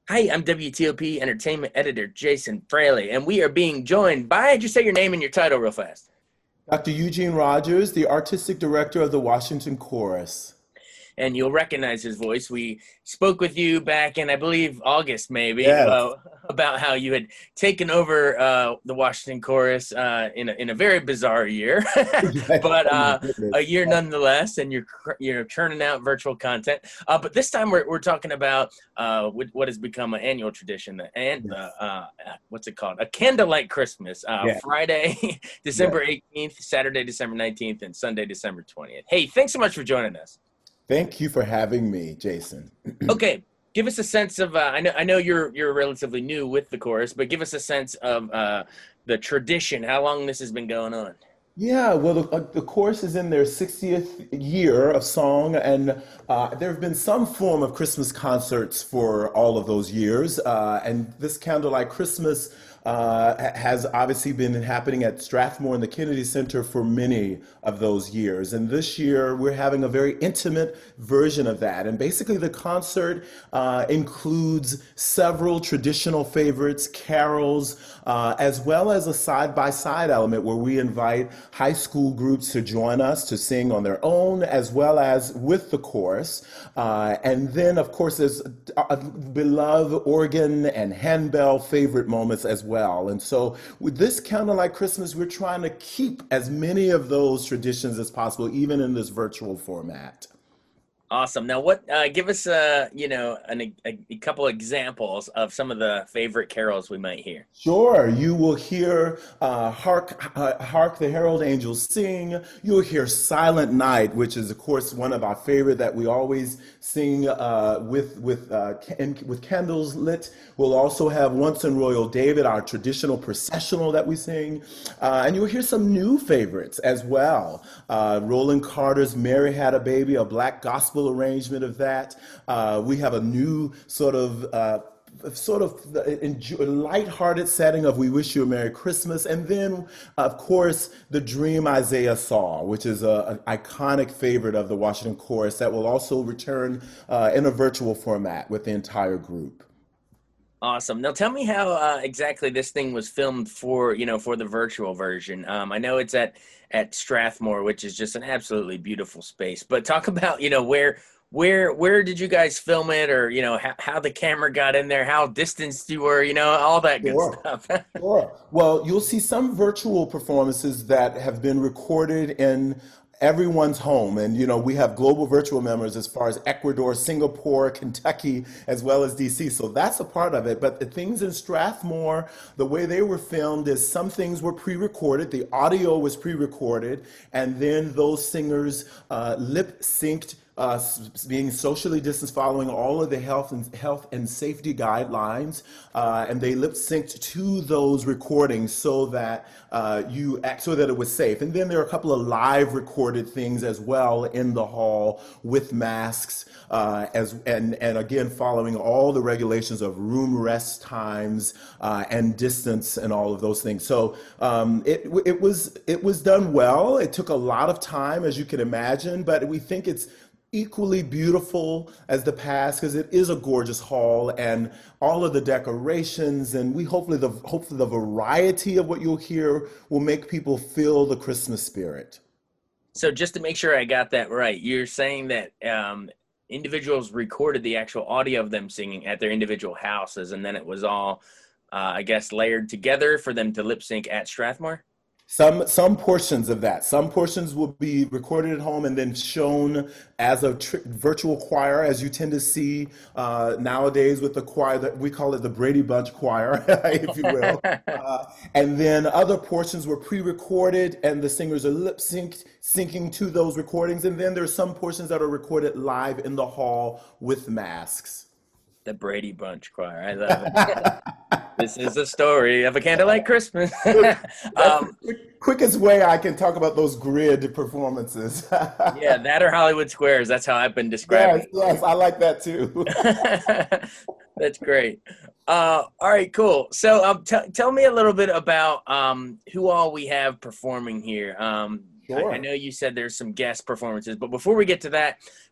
Hi, I'm WTOP Entertainment Editor Jason Fraley, and we are being joined by, just say your name and your title real fast. Dr. Eugene Rogers, the artistic director of the Washington Chorus. And you'll recognize his voice. We spoke with you back in, I believe, August maybe, Yes. about how you had taken over the Washington Chorus in a very bizarre year, but Oh my a goodness. year nonetheless. And you're churning out virtual content. But this time we're talking about what has become an annual tradition, and Yes. what's it called? A candlelight Christmas. Yes. Friday, Yes. December 18th, Saturday, December 19th, and Sunday, December 20th. Hey, thanks so much for joining us. Thank you for having me, Jason. Okay, give us a sense of. I know you're relatively new with the chorus, but give us a sense of the tradition. How long this has been going on? Yeah, well, the chorus is in their 60th year of song, and there have been some form of Christmas concerts for all of those years. And this Candlelight Christmas has obviously been happening at Strathmore and the Kennedy Center for many of those years. And this year, we're having a very intimate version of that. And basically, the concert includes several traditional favorites, carols, as well as a side-by-side element where we invite high school groups to join us to sing on their own as well as with the chorus. And then, of course, there's beloved organ and handbell favorite moments as well. And so, with this Candlelight Christmas, we're trying to keep as many of those traditions as possible, even in this virtual format. Awesome. Now, what? Give us a couple examples of some of the favorite carols we might hear. Sure, you will hear Hark the Herald Angels Sing. You'll hear Silent Night, which is, of course, one of our favorite that we always sing with candles lit. We'll also have Once in Royal David, our traditional processional that we sing. And you'll hear some new favorites as well. Roland Carter's Mary Had a Baby, a black gospel arrangement of that. We have a new light-hearted setting of "We Wish You a Merry Christmas," and then, of course, the dream Isaiah saw, which is an iconic favorite of the Washington Chorus that will also return in a virtual format with the entire group. Awesome. Now, tell me how exactly this thing was filmed for the virtual version. I know it's at Strathmore, which is just an absolutely beautiful space. But talk about where did you guys film it, or how the camera got in there, how distanced you were, all that good Sure. stuff. Sure. Well, you'll see some virtual performances that have been recorded in everyone's home. And, we have global virtual members as far as Ecuador, Singapore, Kentucky, as well as DC. So that's a part of it. But the things in Strathmore, the way they were filmed is some things were pre-recorded. The audio was pre-recorded. And then those singers lip synced, being socially distanced, following all of the health and safety guidelines, and they lip synced to those recordings so that so that it was safe. And then there are a couple of live recorded things as well in the hall with masks, and again following all the regulations of room rest times and distance and all of those things. So it was done well. It took a lot of time, as you can imagine, but we think it's equally beautiful as the past because it is a gorgeous hall and all of the decorations, and we hopefully the variety of what you'll hear will make people feel the Christmas spirit. So just to make sure I got that right, you're saying that individuals recorded the actual audio of them singing at their individual houses, and then it was all, I guess, layered together for them to lip sync at Strathmore? Some portions of that. Some portions will be recorded at home and then shown as a virtual choir, as you tend to see nowadays with the choir that we call it the Brady Bunch choir, if you will. And then other portions were pre-recorded, and the singers are syncing to those recordings. And then there's some portions that are recorded live in the hall with masks. The Brady Bunch choir. I love it. This is a story of a candlelight Christmas. That's the quickest way I can talk about those grid performances. Yeah, that or Hollywood Squares. That's how I've been Yes, describing yes, I like that too. it. That's great. All right, cool. So, tell me a little bit about who all we have performing here. I Sure. know you said there's some guest performances, but before we get to that,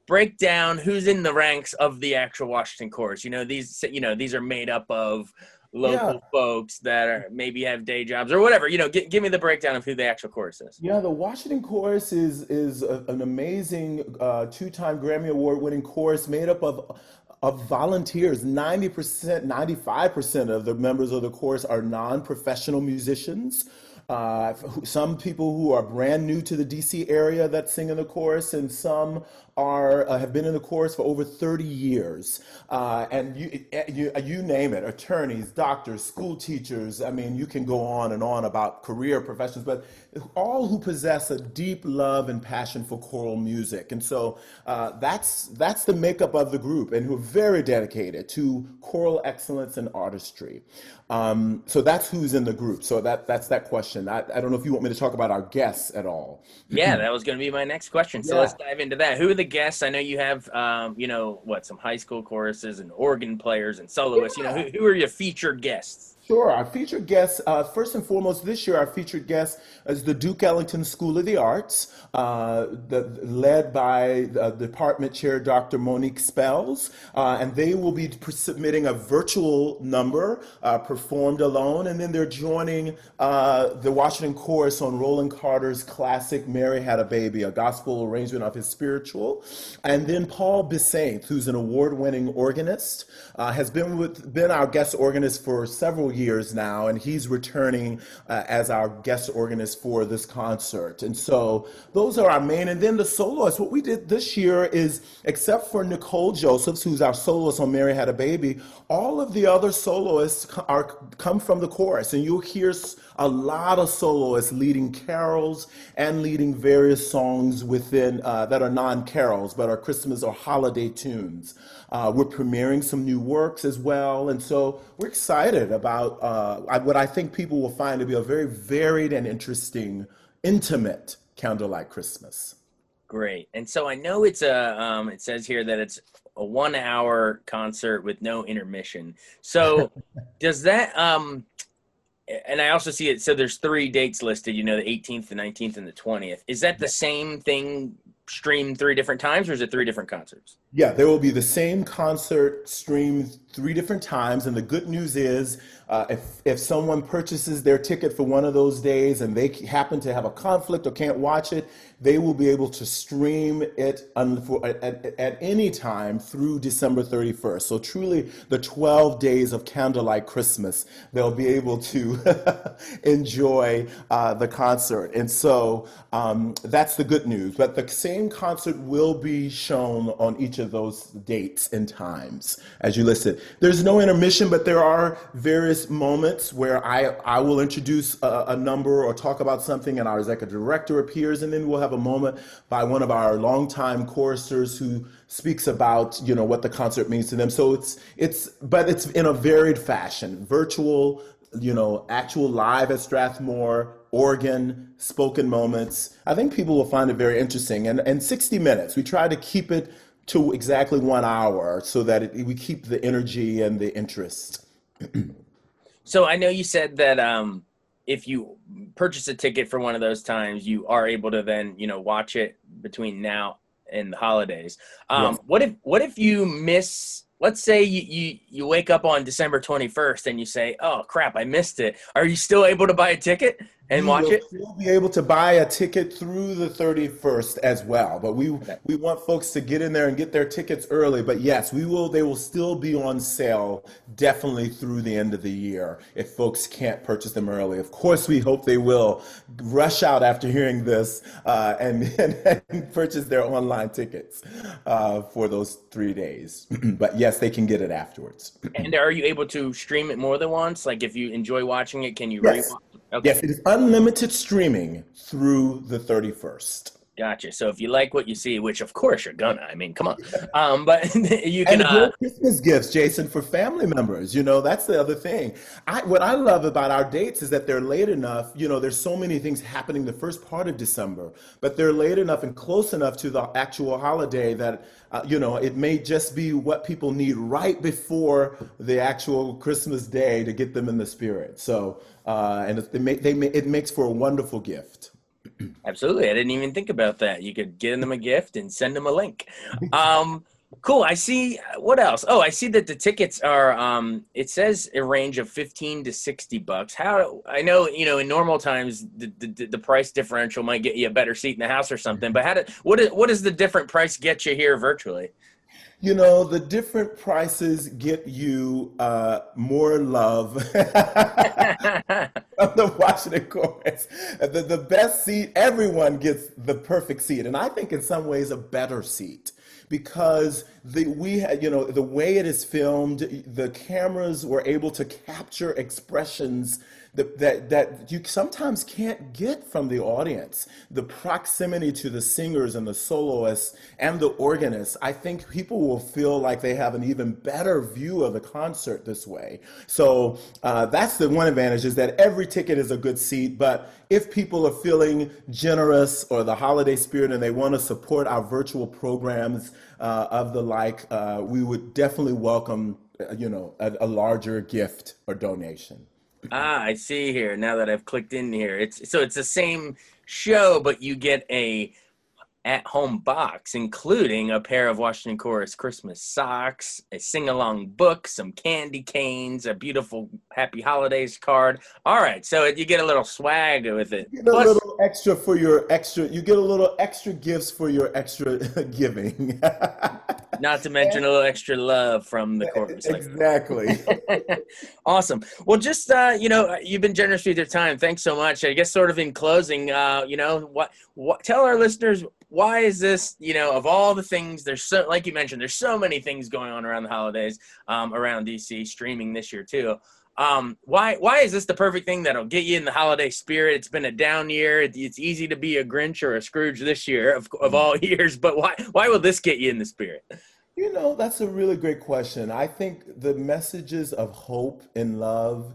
break down who's in the ranks of the actual Washington chorus. These are made up of Yeah. local folks that are maybe have day jobs or whatever. Give me the breakdown of who the actual chorus is. Yeah, the Washington Chorus is an amazing two-time Grammy Award-winning chorus made up of volunteers. 90%, 95% of the members of the chorus are non-professional musicians. Some people who are brand new to the DC area that sing in the chorus, and some are have been in the chorus for over 30 years. And you name it, attorneys, doctors, school teachers. I mean, you can go on and on about career professions, but all who possess a deep love and passion for choral music. And so that's the makeup of the group, and who are very dedicated to choral excellence and artistry. So that's who's in the group. So that's that question. I don't know if you want me to talk about our guests at all. Yeah, that was going to be my next question. So Yeah. let's dive into that. Who are the guests? I know you have, some high school choruses and organ players and soloists. Yeah. Who are your featured guests? Sure. Our featured guest, first and foremost, this year, our featured guest is the Duke Ellington School of the Arts, led by Department Chair Dr. Monique Spells. And they will be submitting a virtual number performed alone. And then they're joining the Washington Chorus on Roland Carter's classic Mary Had a Baby, a gospel arrangement of his spiritual. And then Paul Bissainthe, who's an award-winning organist, has been our guest organist for several years now, and he's returning as our guest organist for this concert. And so those are our main. And then the soloists, what we did this year is, except for Nicole Josephs, who's our soloist on Mary Had a Baby, all of the other soloists come from the chorus. And you'll hear a lot of soloists leading carols and leading various songs within that are non-carols, but are Christmas or holiday tunes. We're premiering some new works as well. And so we're excited about what I think people will find to be a very varied and interesting, intimate Candlelight Christmas. Great. And so I know it says here that it's a 1 hour concert with no intermission. So does that, and I also see it, so there's 3 dates listed, the 18th, the 19th, and the 20th. Is that the same thing streamed 3 different times, or is it 3 different concerts? Yeah, there will be the same concert streamed 3 different times, and the good news is, if someone purchases their ticket for one of those days and they happen to have a conflict or can't watch it, they will be able to stream it at any time through December 31st. So truly, the 12 days of Candlelight Christmas, they'll be able to enjoy the concert. And so that's the good news. But the same concert will be shown on each of those dates and times, as you listed. There's no intermission, but there are various moments where I will introduce a number or talk about something, and our executive director appears, and then we'll have a moment by one of our longtime choristers who speaks about what the concert means to them. So it's in a varied fashion, virtual, actual live at Strathmore, organ, spoken moments. I think people will find it very interesting. And 60 minutes, we try to keep it to exactly 1 hour so that we keep the energy and the interest. So I know you said that if you purchase a ticket for one of those times, you are able to then, watch it between now and the holidays. Yes. What if you miss, let's say you wake up on December 21st and you say, oh crap, I missed it. Are you still able to buy a ticket and You watch will it? still be able to buy a ticket through the 31st as well. But Okay. we want folks to get in there and get their tickets early. But yes, they will still be on sale definitely through the end of the year if folks can't purchase them early. Of course, we hope they will rush out after hearing this and purchase their online tickets for those 3 days. But yes, they can get it afterwards. And are you able to stream it more than once? Like if you enjoy watching it, can you Yes. rewatch? Okay. Yes, it is unlimited streaming through the 31st. Gotcha. So if you like what you see, which of course you're gonna, I mean, come on. But you can, And great Christmas gifts, Jason, for family members. That's the other thing. What I love about our dates is that they're late enough. There's so many things happening the first part of December, but they're late enough and close enough to the actual holiday that, it may just be what people need right before the actual Christmas day to get them in the spirit. So, and it makes for a wonderful gift. Absolutely. I didn't even think about that. You could get them a gift and send them a link. Um, cool. I see. What else? Oh, I see that the tickets are, it says a range of 15 to 60 bucks. How, I know, in normal times, the price differential might get you a better seat in the house or something, but what does the different price get you here virtually? You know, the different prices get you more love from the Washington Chorus. The best seat, everyone gets the perfect seat. And I think in some ways a better seat because we had, the way it is filmed, the cameras were able to capture expressions that you sometimes can't get from the audience. The proximity to the singers and the soloists and the organists, I think people will feel like they have an even better view of the concert this way. So that's the one advantage, is that every ticket is a good seat. But if people are feeling generous or the holiday spirit and they want to support our virtual programs of the like, we would definitely welcome, a larger gift or donation. Ah, I see here. Now that I've clicked in here, it's the same show, but you get a at-home box, including a pair of Washington Chorus Christmas socks, a sing-along book, some candy canes, a beautiful Happy Holidays card. All right, so you get a little swag with it. Get a Plus, little extra for your extra, you get a little extra gifts for your extra giving. not to mention a little extra love from the chorus. Exactly. Awesome. Well, just you've been generous with your time. Thanks so much. I guess, sort of in closing, what tell our listeners, why is this? Of all the things, there's so, like you mentioned, there's so many things going on around the holidays, around DC, streaming this year too. Why is this the perfect thing that'll get you in the holiday spirit? It's been a down year. It's easy to be a Grinch or a Scrooge this year of all years, but why will this get you in the spirit? That's a really great question. I think the messages of hope and love,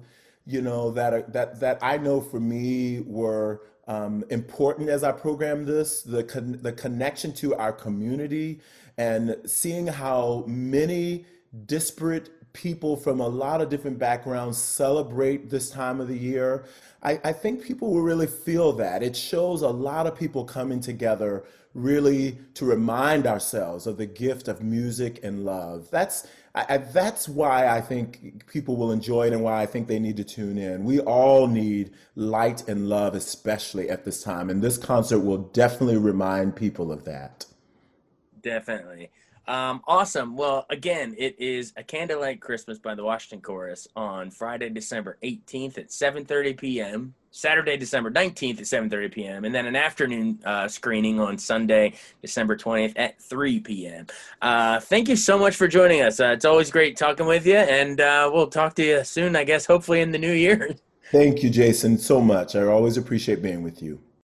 that I know for me were important as I programmed this, the connection to our community and seeing how many disparate people from a lot of different backgrounds celebrate this time of the year. I think people will really feel that. It shows a lot of people coming together really to remind ourselves of the gift of music and love. That's why I think people will enjoy it and why I think they need to tune in. We all need light and love, especially at this time. And this concert will definitely remind people of that. Definitely. Awesome. Well, again, it is A Candlelight Christmas by the Washington Chorus on Friday, December 18th at 7:30 p.m., Saturday, December 19th at 7:30 p.m., and then an afternoon screening on Sunday, December 20th at 3 p.m. Thank you so much for joining us. It's always great talking with you, and we'll talk to you soon, I guess, hopefully in the new year. Thank you, Jason, so much. I always appreciate being with you.